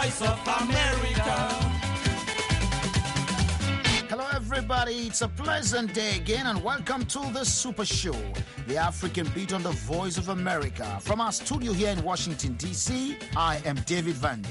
voice of America. Hello everybody, it's a pleasant day again and welcome to the Super Show, the African beat on the Voice of America. From our studio here in Washington, D.C., I am David Vandy.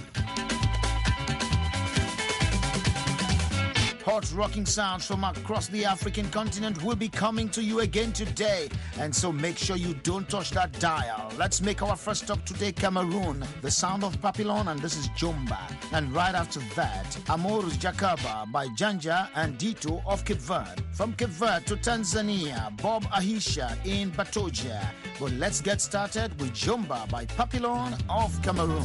Hot rocking sounds from across the African continent will be coming to you again today, and so make sure you don't touch that dial. Let's make our first stop today Cameroon, the sound of Papillon, and this is Jomba. And right after that, Amorus Jakaba by Janja and Dito of Cape Verde. From Cape Verde to Tanzania, Bob Ahisha in Batoja. But let's get started with Jomba by Papillon of Cameroon.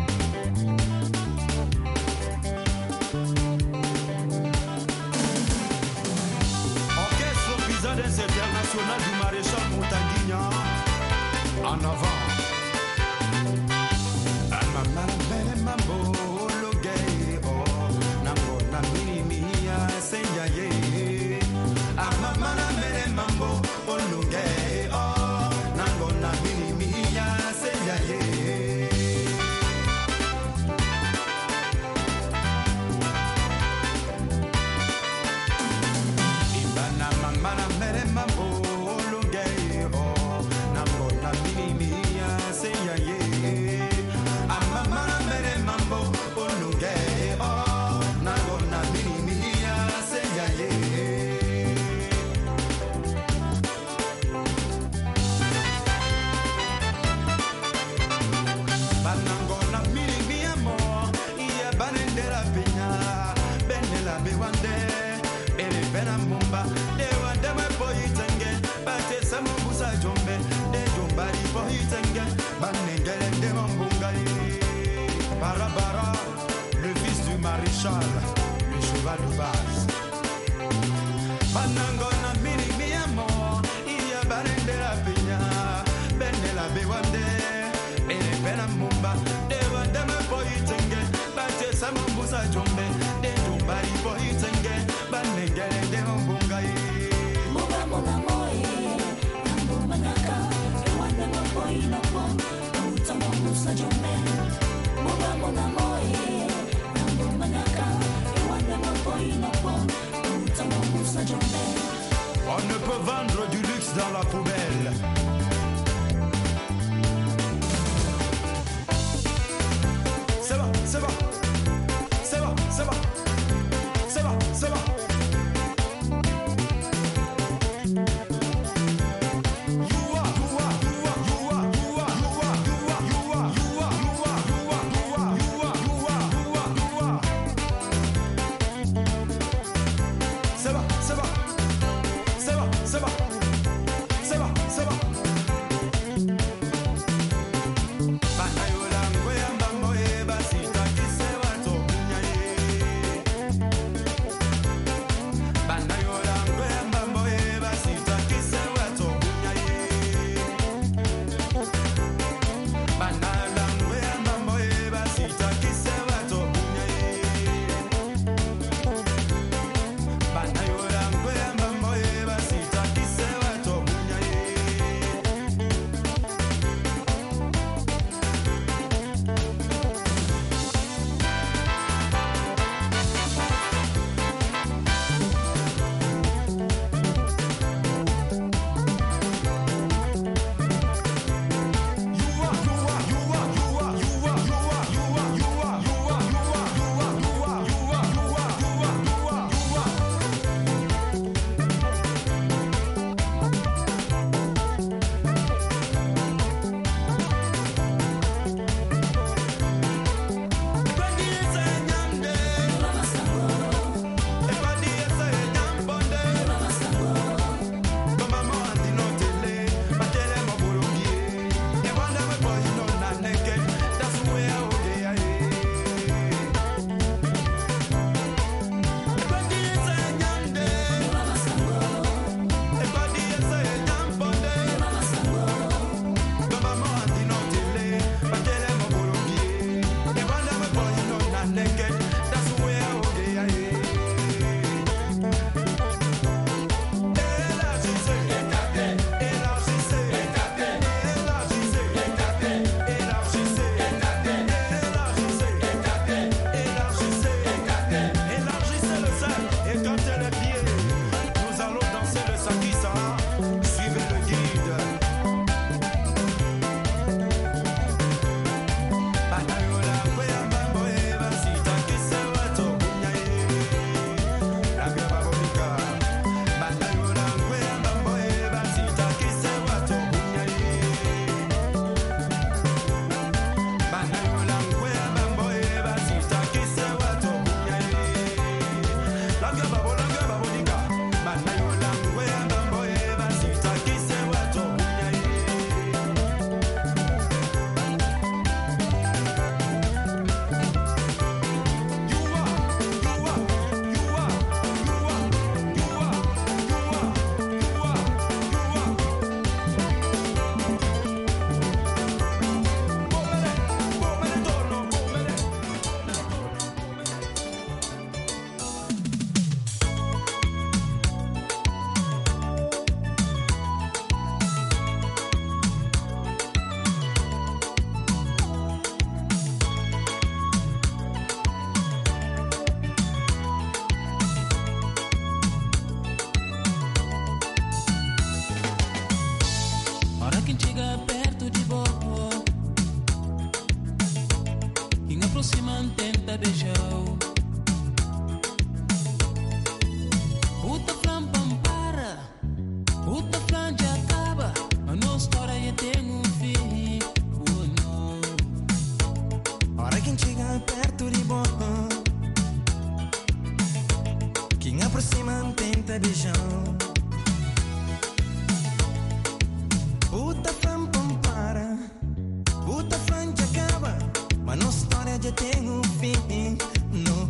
International du maréchal Montaguignan en avant. Le fils du maréchal, le cheval de base. Banangona mini mi amor, iya barende la piña, bende la bewande, bene pena mumba, de wande me poitenge, bate samambusa jombe, de jumbari poitenge, banengele de mbungai. Mumba mona moi, nambu manaka, de wande me poino pom, uta mambusa jombe. Mumba mona moi, nambu manaka, de wande me poino pom, uta mambusa jombe. On ne peut vendre du luxe dans la poubelle. C'est bon, c'est bon. C'est bon, c'est bon. C'est bon, c'est bon. C'est bon. Quem aproxima tenta beijão. Puta fã para, puta fã já acaba, mas nossa história já tem um fim. No.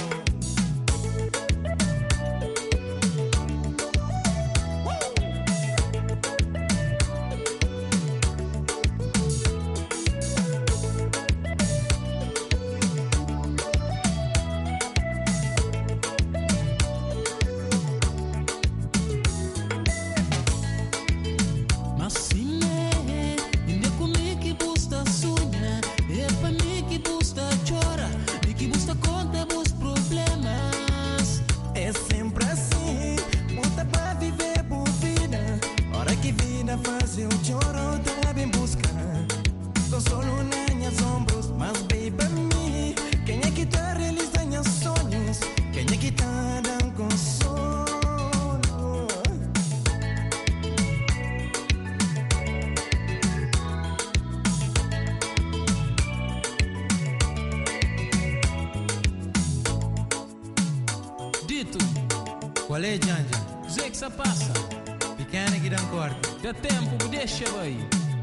Qual é, Janja? Zé que se passa. Pequena que dá um corte. Dá tempo, me deixa, vai.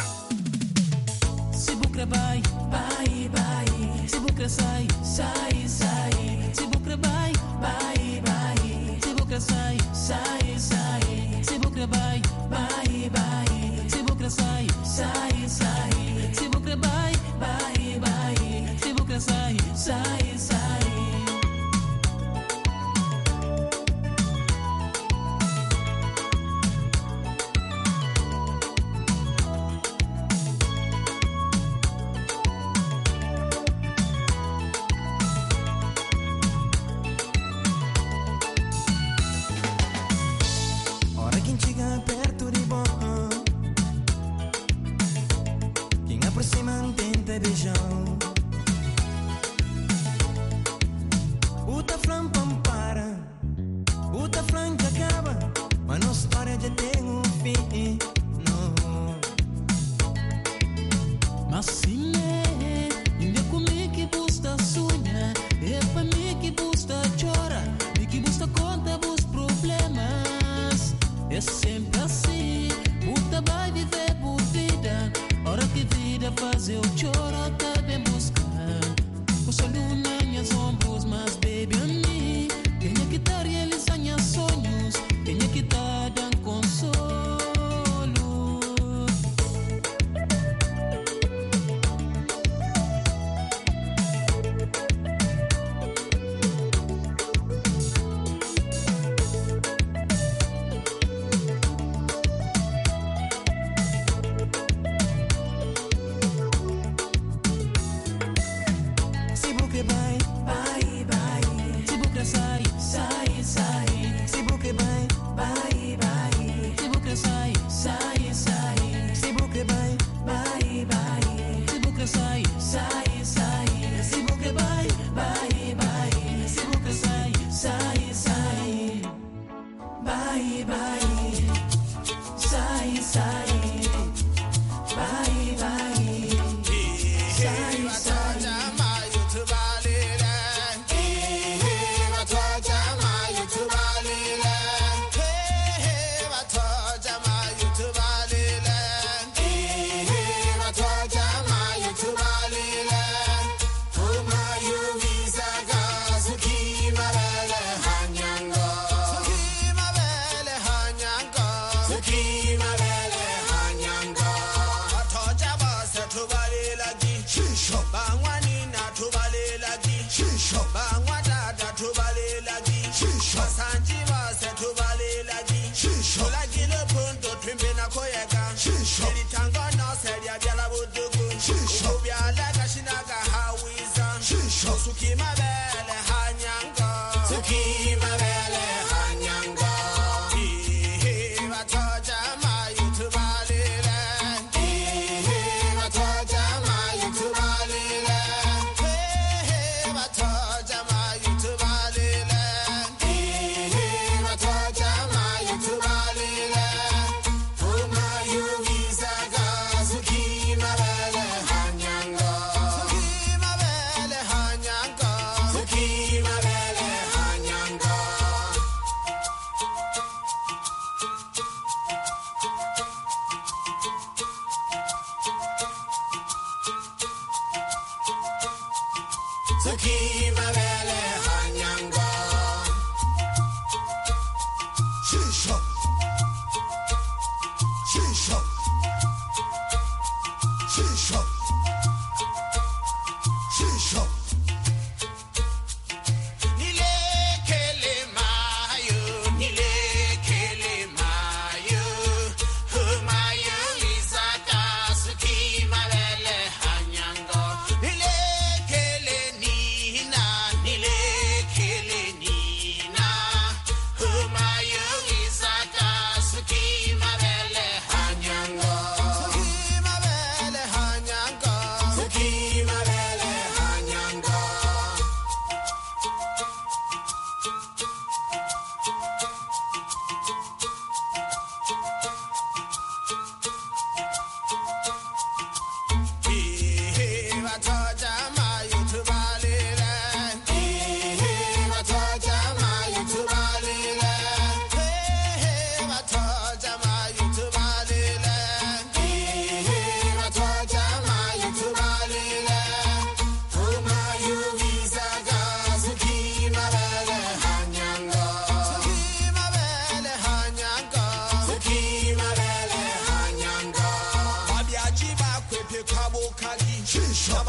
Se bucra vai, vai, vai. Se bucra sai, sai, sai. Se bucra vai, vai, vai. Se bucra sai, sai, sai. Se bucra vai, vai, vai. Se bucra sai, sai, sai. Se bucra vai, vai, vai. Se bucra sai, sai, sai.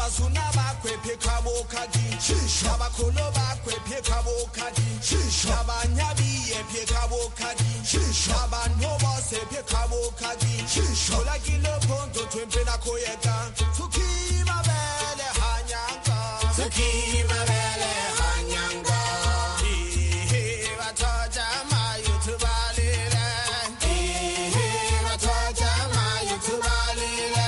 abazuna bakwe phekabo kagi abakolo bakwe phekabo kagi abanyabi phekabo kagi abantu bose phekabo kagi ola kilo ponto twempe na koyeka tukima bele hanyanga tukima bele hanyanga batoja mayu tubalile batoja mayu tubalile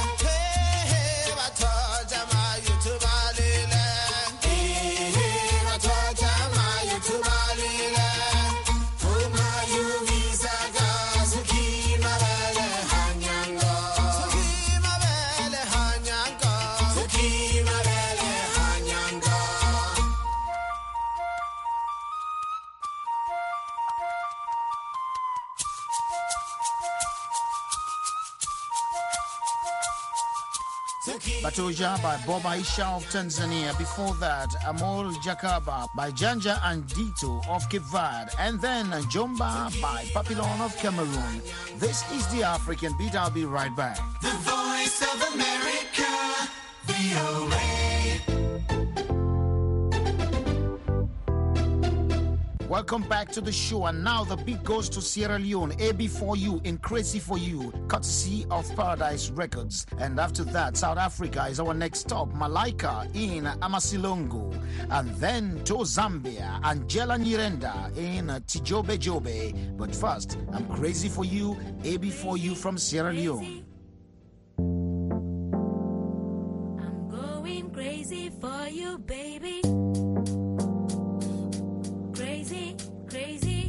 batoja mayu tubalile batoja mayu tubalile umayu visaga sukima bele hanyanga sukima bele hanyanga sukima bele hanyanga. Batoja by Bob Aisha of Tanzania. Before that, Amol Jakaba by Janja and Dito of Cape Verde. And then Jomba by Papillon of Cameroon. This is the African Beat. I'll be right back. The Voice of America, VOA. Welcome back to the show, and now the beat goes to Sierra Leone, AB4U in Crazy For You, courtesy of Paradise Records. And after that, South Africa is our next stop, Malaika in Amasilongo. And then to Zambia, Angela Nyirenda in Tijobe Jobe. But first, I'm Crazy For You, AB4U from Sierra Leone. I'm going crazy for you, baby. Crazy, crazy.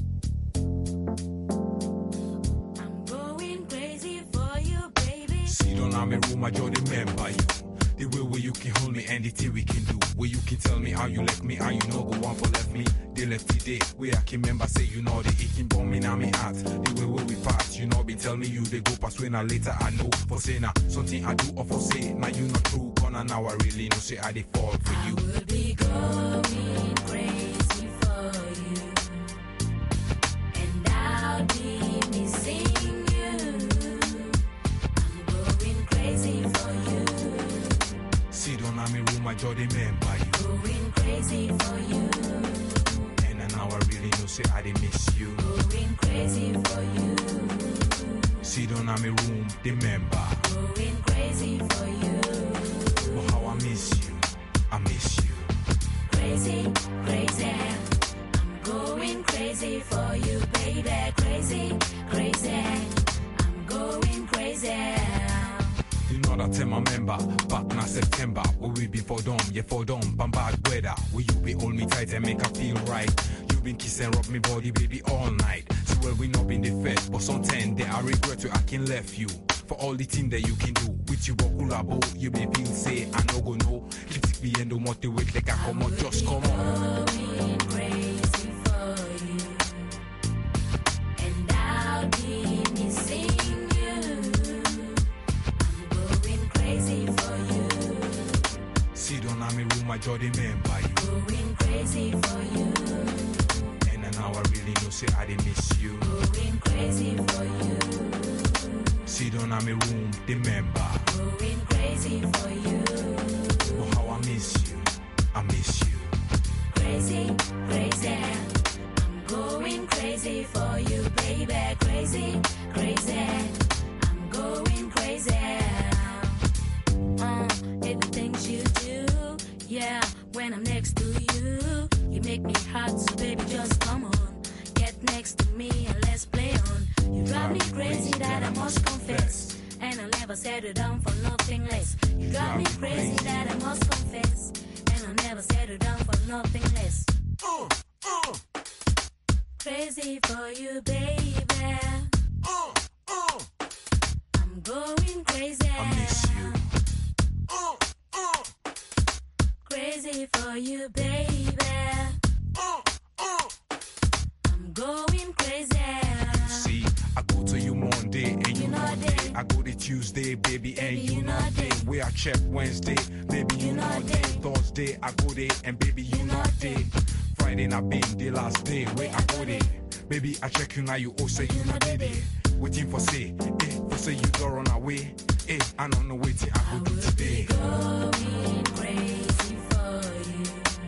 I'm going crazy for you, baby. See, don't I'm in room, I just remember you. The way where you can hold me and the thing we can do. Where you can tell me how you like me, how you know go one for left me. They left today, where I can remember say you know the aching bomb in me heart. The way where we pass, you know, be tell me you they go past when I later I know. For say now, something I do or for say, now you not true. Gonna now I really know say I they fall for you. I would be going crazy for you, and I'll be missing you. I'm going crazy for you, See, don't I'm in room, I just remember you. going crazy for you, And now I really know say I they miss you. going crazy for you, See, don't I'm in room, remember. going crazy for you, But how I miss you, I miss you. crazy, crazy. I'm going crazy for you, baby, crazy, crazy. I'm going crazy. You know that time I remember back in September where we been for dumb, yeah for dumb, but bad weather. Where you be hold me tight and make I feel right. You been kiss and rub me body, baby, all night. So well we not been the first, but sometimes they I regret you I can left you. For all the things that you can do with you Bokulabo, you may feel say I no go no. Critic me and don't want to wait like I come on, just come on. Going crazy for you, and I'll be missing you. I'm going crazy for you, See don't I'm in room, I just remember you. going crazy for you, And now I really know say I they miss you. going crazy for you, See don't I'm in room, remember. going crazy for you, But how I miss you, I miss you. crazy, crazy. I'm going crazy for you, baby, crazy, crazy. I'm going crazy. Every things you do, yeah. When I'm next to you, you make me hot, so baby, just come on, get next to me and let's play on. You drive me crazy, that I must confess, and I'll never settle down for nothing less. You drive me crazy, that I must confess, and I'll never settle down for nothing less. Crazy for you, baby. I'm going crazy. I miss you. Crazy for you, baby. I'm going crazy. See, I go to you Monday and you You know not day. day. I go to Tuesday, baby, and Baby, you you not know day. day. Where I check Wednesday, baby, you You know not day. day. Thursday, I go there, and baby, you You know not day. day. Friday, I been the last day. Where I go there, baby, I check you now, you also you not day. Waiting for say, for say you don't run away. Hey, I don't know what I could do today. Going crazy for you,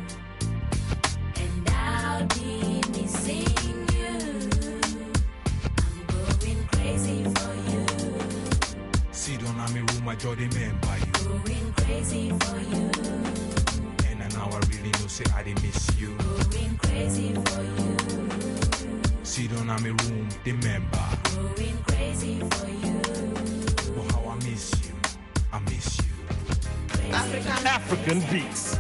and I'll be missing you. I'm going crazy for you, Sit down on me room, I just remember you. going crazy for you, And now I really know, say I did miss you. going crazy for you, Sit down on me room, remember. going crazy for you. Oh, how I miss you. I miss you. African beats.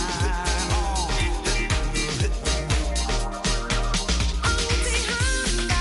Behind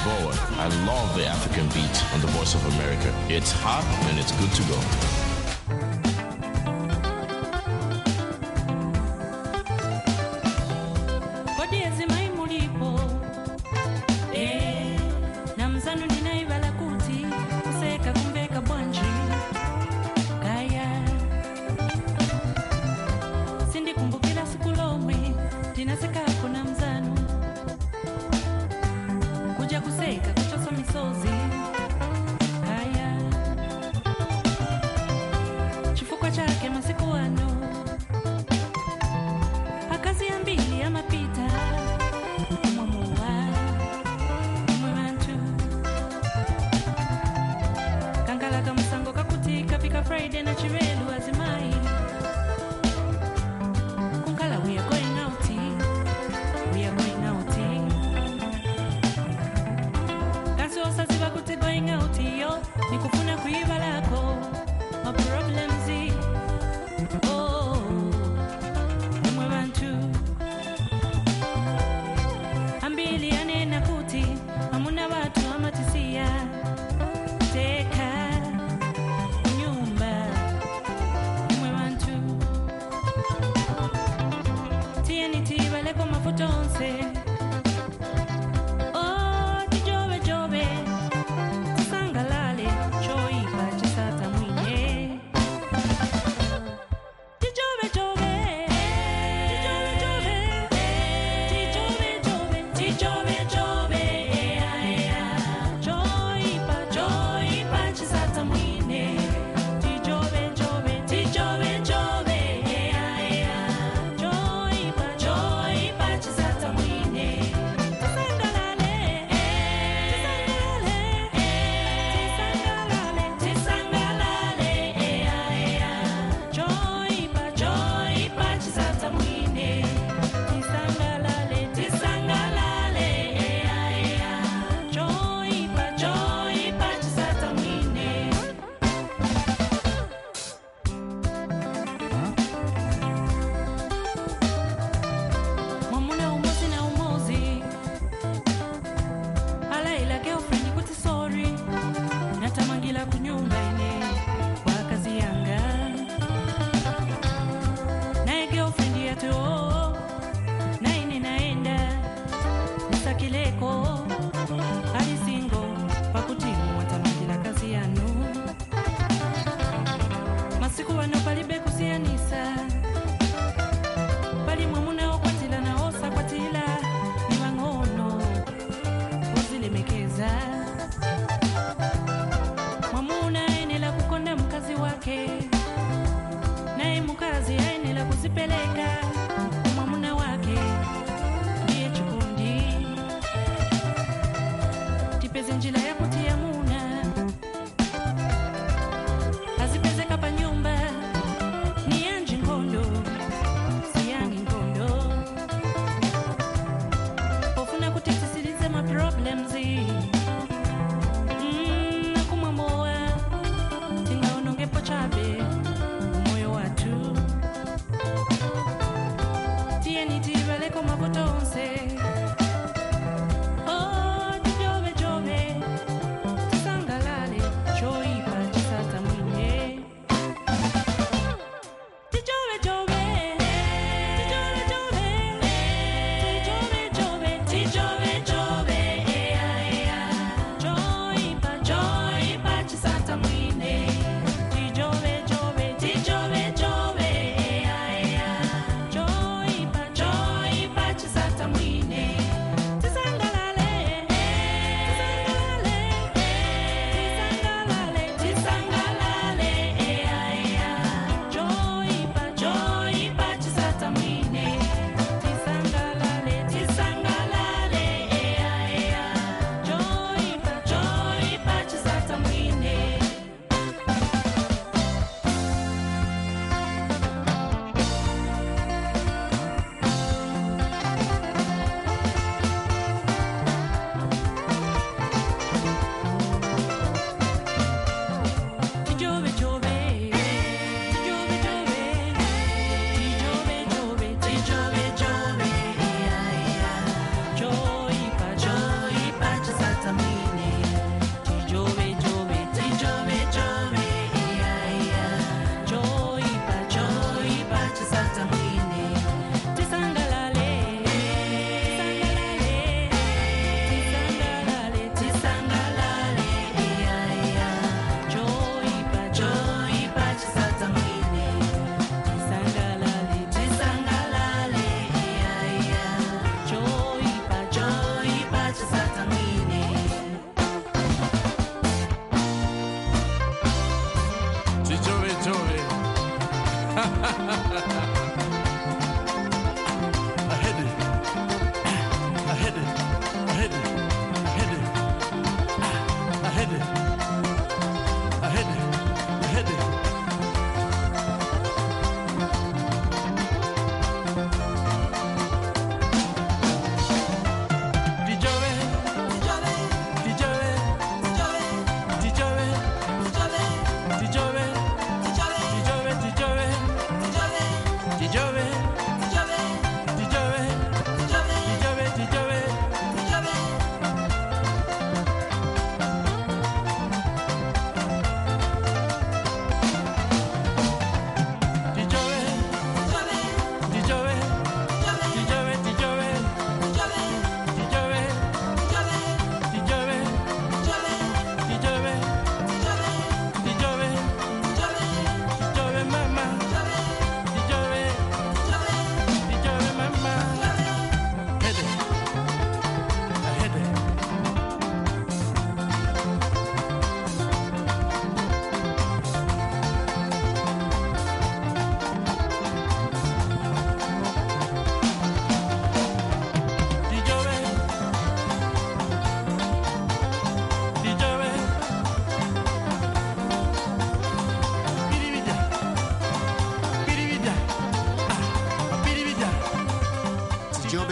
forward. I love the African beat on the Voice of America. It's hot and it's good to go.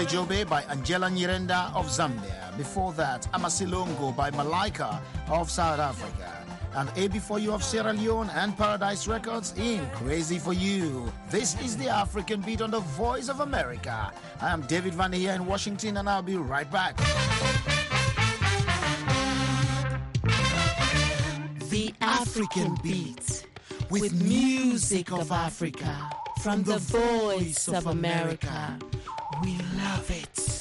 Jobe by Angela Nyirenda of Zambia. Before that, Amasilongo by Malaika of South Africa. And A Before You of Sierra Leone and Paradise Records in Crazy For You. This is the African Beat on the Voice of America. I am David Van here in Washington, and I'll be right back. The African Beat with music of Africa from the Voice of America. We love it.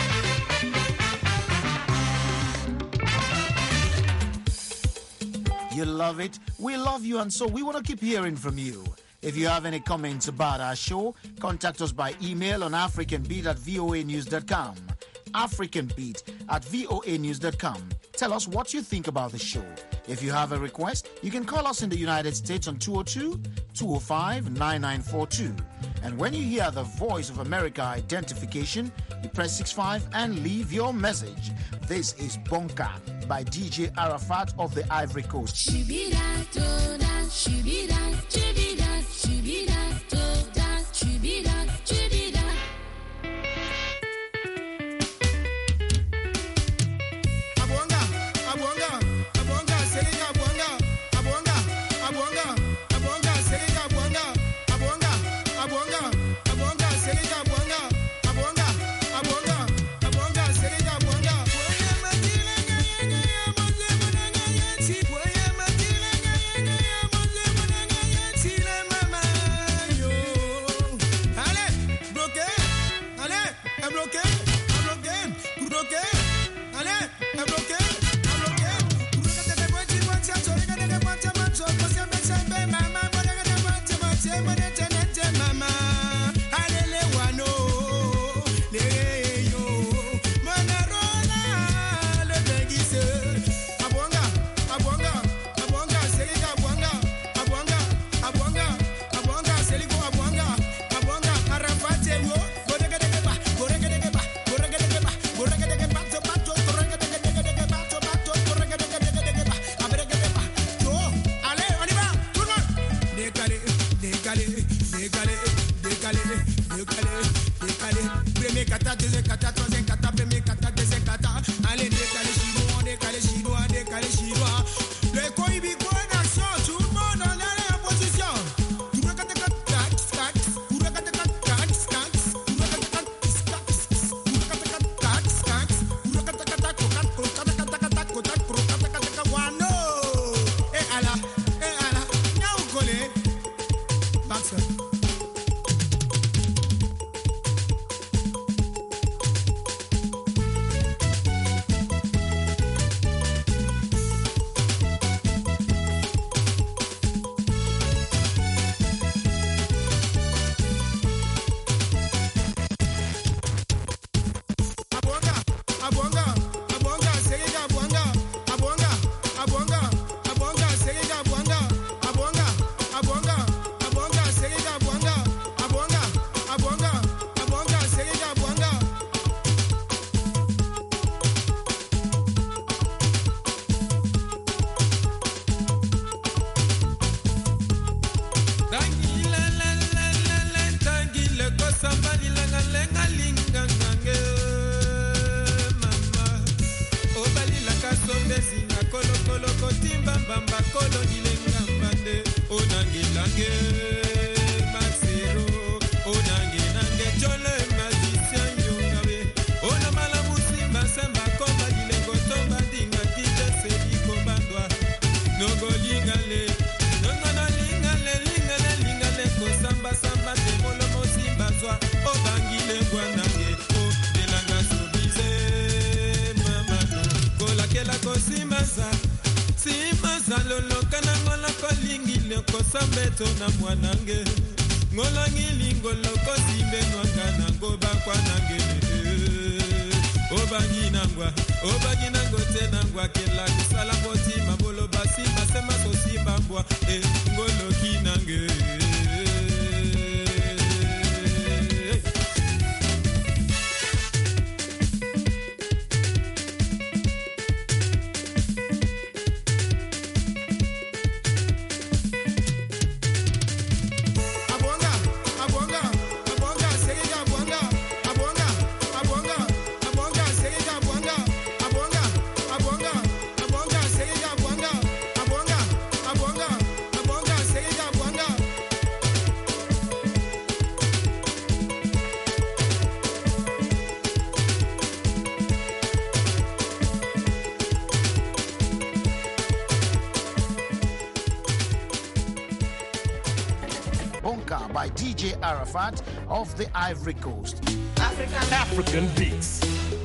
You love it, we love you, and so we want to keep hearing from you. If you have any comments about our show, contact us by email on africanbeat@voanews.com. africanbeat@voanews.com. Tell us what you think about the show. If you have a request, you can call us in the United States on 202-205-9942. And when you hear the Voice of America identification, you press 65 and leave your message. This is Bonka by DJ Arafat of the Ivory Coast. Shubida, toda, shubida, shubida, shubida, toda, shubida, shubida. Abonga, abonga, abonga, selika abonga, abonga, abonga, abonga, selika abonga, abonga, abonga, abonga, selika abonga, abonga, abonga, abonga, selika abonga. Boye matila ngaya ngaya, boye munanga yati, boye matila ngaya ngaya, boye munanga yati le mama yo. Allez, bloqué, allez, bloqué, bloqué, bloqué. Allez, bloqué, bloqué. Sambeto na mwanange ngola ngilingo loko simbenwa ngana ngoba kwanange obagina ngote nangwa kela kusala moti mabolo basi basema sosi bangwa ngolo kinange. Abonga, abonga, abonga, selika abonga, abonga, by DJ Arafat of the Ivory Coast. African beats.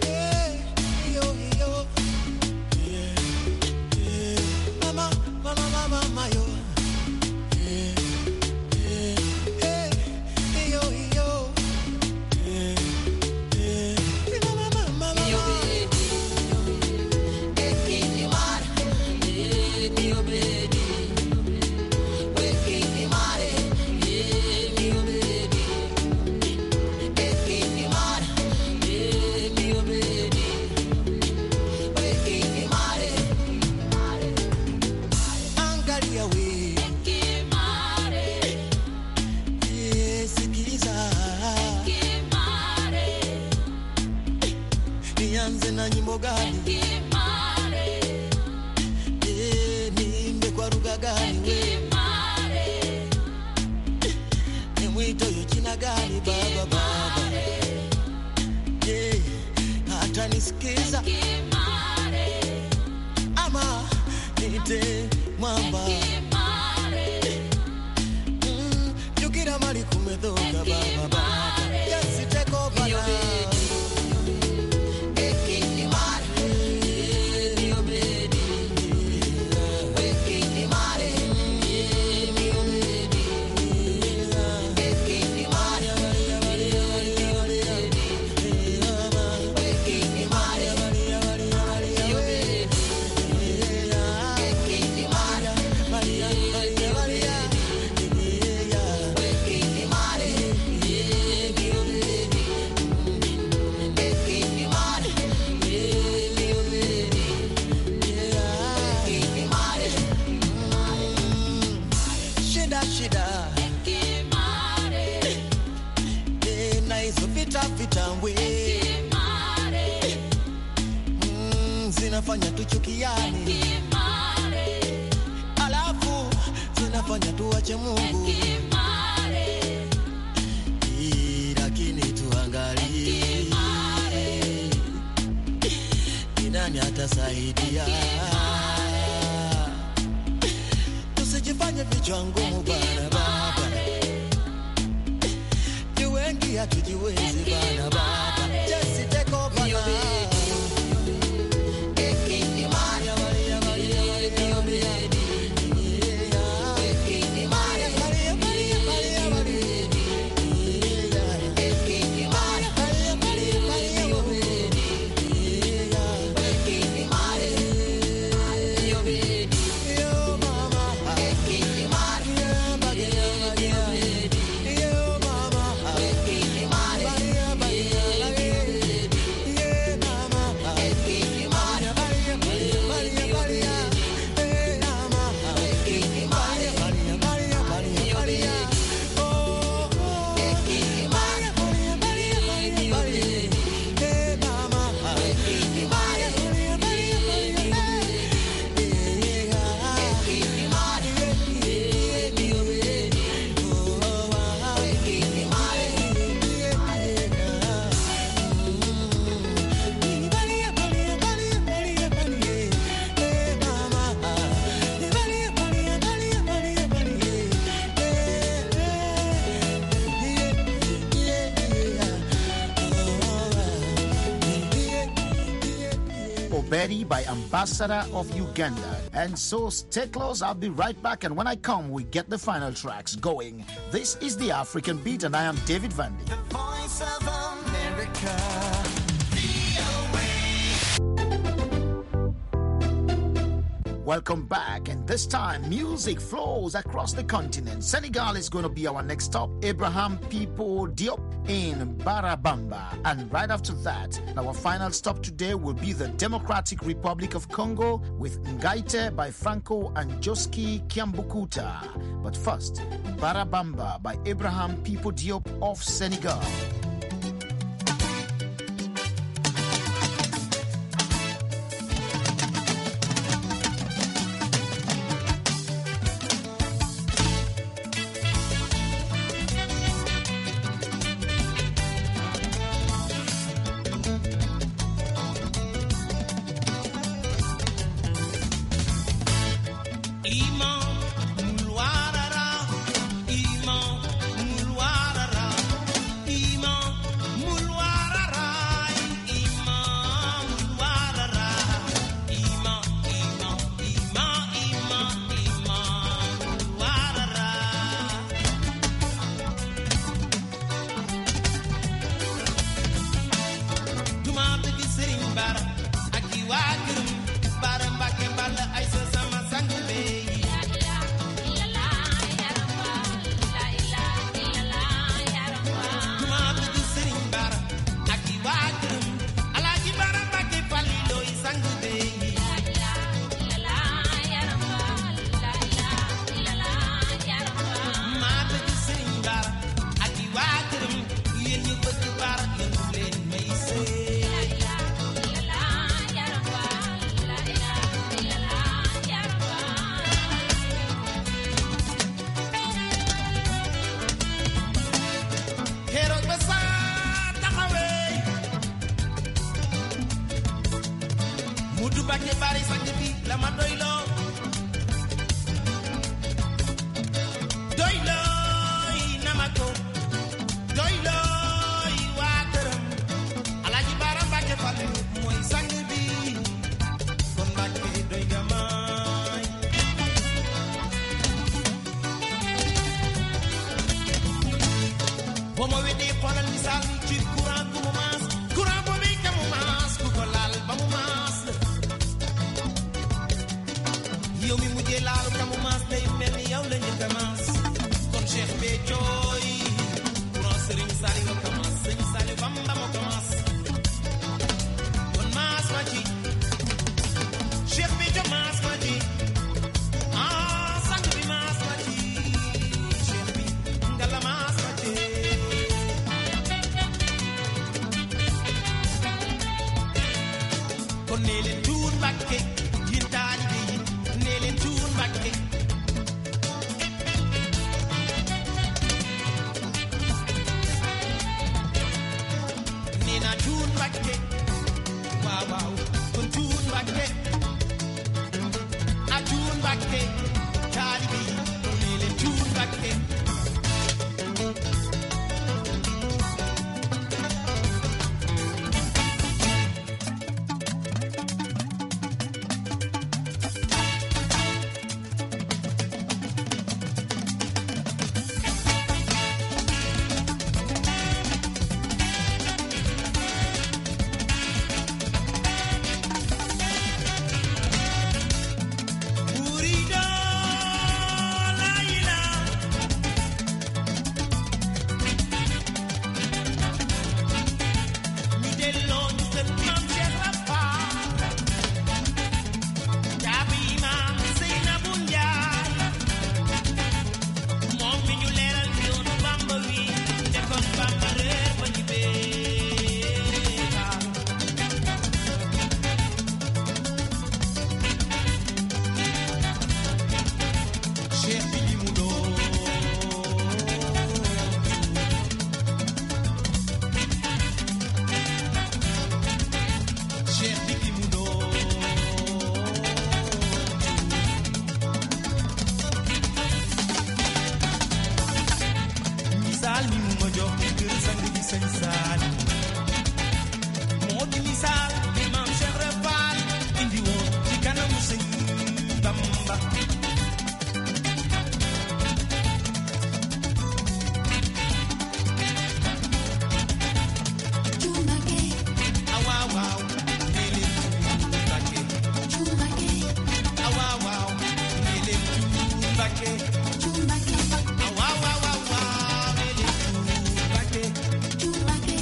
Zinafanya tuchukiane, alafu zinafanya tuache Mungu, lakini tuangalie ni nani atasaidia. Tusijifanye vichwa ngumu bana baba, ni wengi hatujiwezi bana baba. Just take over now. Betty by Ambassador of Uganda. And so stay close, I'll be right back, and when I come we get the final tracks going. This is the African Beat and I am David Vandy. The Voice of America. Welcome back, and this time music flows across the continent. Senegal is going to be our next stop. Abraham Pipo Diop in Barabamba. And right after that, our final stop today will be the Democratic Republic of Congo with Ngaite by Franco and Joski Kiambukuta. But first, Barabamba by Abraham Pipo Diop of Senegal. Imam Mulwarara, Imam Mudu bake bari sangibi la ma doylo. Doylo namako. Doylo wakaram. Alaji baram bake falu moy sangibi. Kon bake doygama. Bomo wedi xolal misal ci courant ku mu mas. Courant bo bi ka mu mas ku ko laal ba mu mas. Yow mi mujjee laal ka mu mas day mel ni yow la ñu ka mas. Kon Cheikh Béthio courant Serigne Saliou ka mas. Serigne Saliou Bamba moo ka mas. Kon mas ma ci. Cheikh Béthio mas ma ci. Sang bi mas ma ci. Cheikh bi ngala mas ma ci. Kon nee leen tuun Mbàkke yéen taalibe yi nee leen tuun Mbàkke nee naa tuun Mbàkke waaw waaw kon tuun Mbàkke a tuun Mbàkke taalibe yi nee leen tuun Mbàkke Murido Laila ñu delloo ñu seen maam Cheikh Rafa jaabi maam Seynabou Njaay moom mi ñu leeral yoonu Bamba wi te kon Bamba réer ba ñu beeka Cheikh bi li mu doon Cheikh bi li mu doon misaal mi mu ma jox ci kër sang bi sëñ Saali moo di misaal bi maam Cheikh Rafaal indi woon ci kanamu sëñ Bamba ah waaw waaw nee leen tuun Mbàkke ah waaw waaw nee leen tuun Mbàkke ah waaw waaw waaw waaw nee leen tuun Mbàkke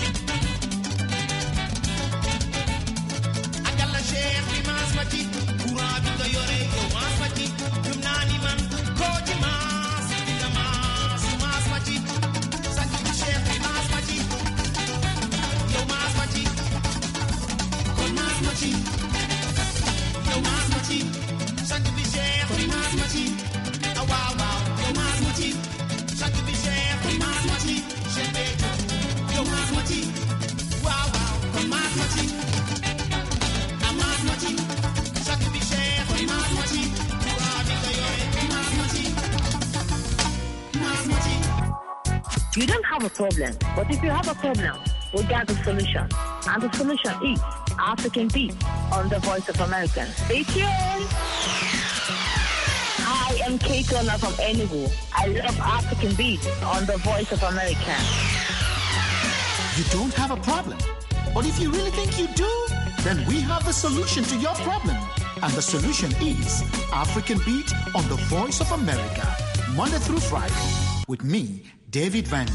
Agalla Cheikh bi maas ma ci courant bi nga yore yow maas ma ci gëm naa ni man koo ci maas di nga maas ma ci sant bi Cheikh bi maas ma ci yow maas ma ci kon maas ma ci yow maas ma ci sant bi Cheikh bi maas ma ci ah waaw waaw yow maas ma ci sant bi Cheikh bi maas ma ci Cheikh Béthio yow maas ma ci waaw waaw kon maas ma ci ah maas ma ci sant bi Cheikh bi maas ma ci courant bi nga yore maas ma ci maas ma ci. You don't have a problem, but if you have a problem, we got the solution. And the solution is African Beat on the Voice of America. Stay tuned. Hi, I'm Kate Turner from Enugu. I love African Beat on the Voice of America. You don't have a problem. But if you really think you do, then we have the solution to your problem. And the solution is African Beat on the Voice of America, Monday through Friday, with me, David Van.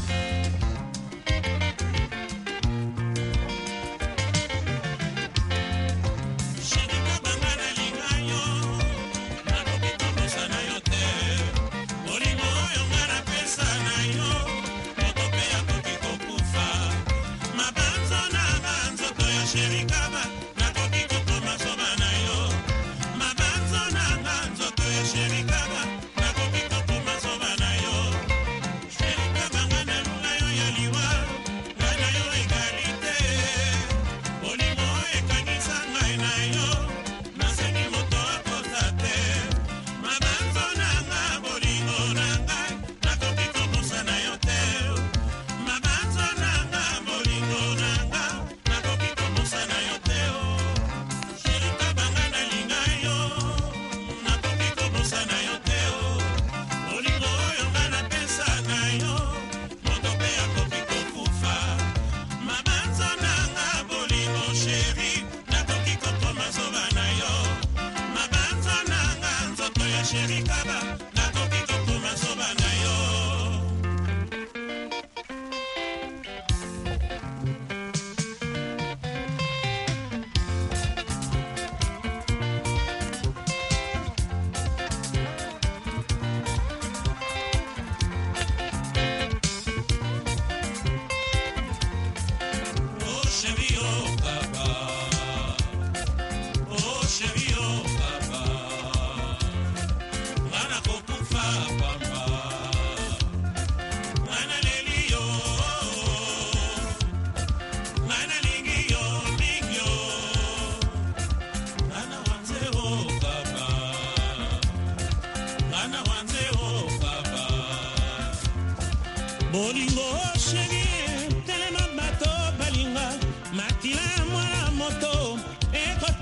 Yo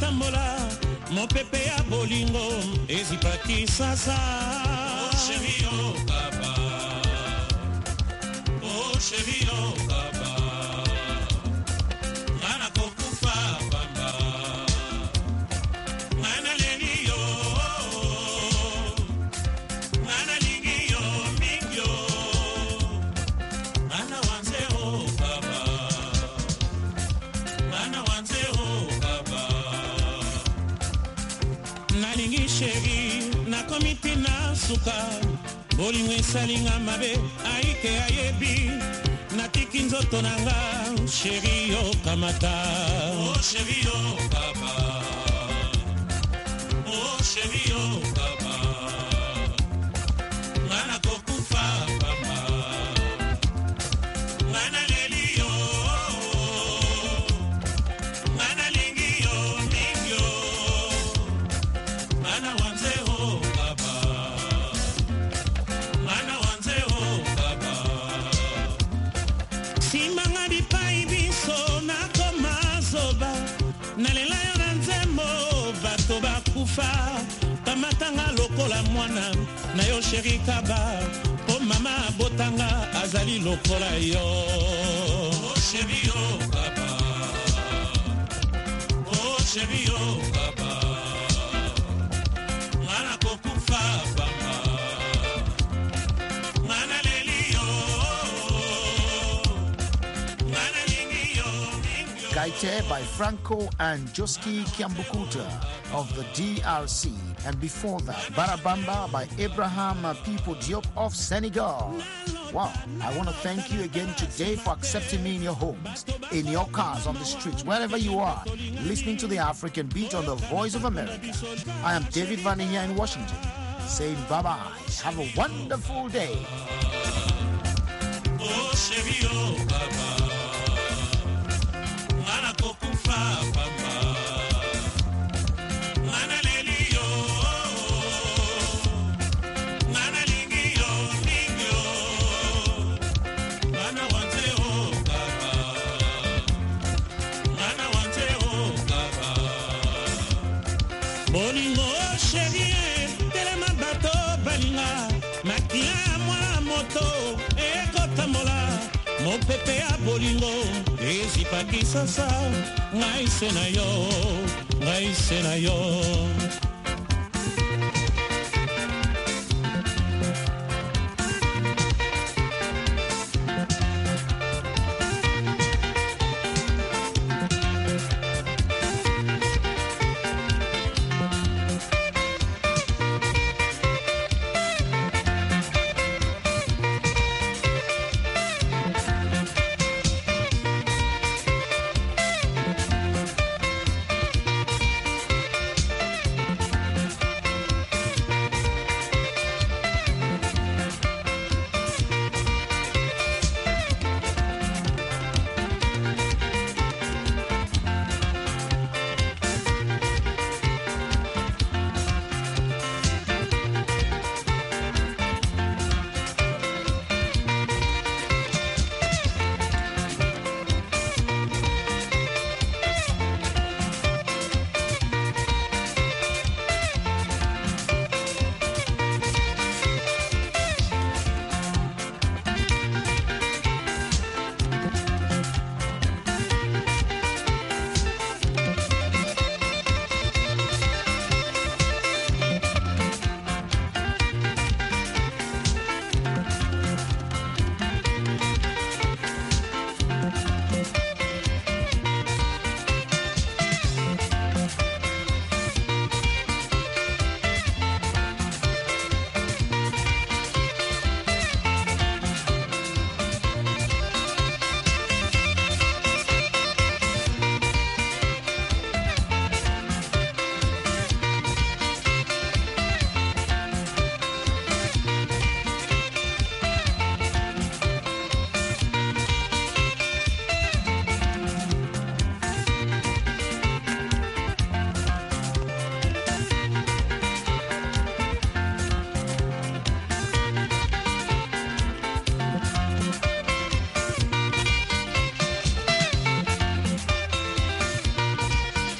tambola mopepe ya bolingo ezipaki sasa. Oh chérie oh papa, oh chérie oh papa, ngana kokufa bamba, ngana leli yo, ngana lingi yo mingyo, ngana wanze oh papa, ngana wanze oh papa. Nalingi chéri na komiti na suka bolingo esalinga mabe aike ayebi natiki nzoto nanga chéri yo kamata. Oh chéri yo papa, oh chéri yo papa, ngana kokufa papa, ngana leli yo, ngana lingi yo mingyo, ngana wanze oh papa, ngana wanze oh papa. Simanga bipai biso nakoma zoba nalela yo na nzembo bato bakufa kamatanga lokola mwana na yo sheri kaba po mama botanga azali lokola yo. Oh sheri yo papa, oh sheri yo papa, ngana kokufa papa, ngana leli yo, ngana lingi yo mingyo. Gaite by Franco and Joski Kiambukuta of the DRC. And before that, Barabamba by Abraham Pipo Diop of Senegal. Wow, I want to thank you again today for accepting me in your homes, in your cars, on the streets, wherever you are, listening to the African Beat on the Voice of America. I am David Vanier in Washington, saying bye-bye. Have a wonderful day. Oh chéri oh papa, ngana kokufa papa, ngana leli yo, ngana lingi yo mingyo, ngana wanze oh papa, ngana wanze oh papa. Bolingo chéri telema bato balinga makia mwa moto ekotambola mopepe ya bolingo ezipaki sasa ngai se na yo, ngai se na yo.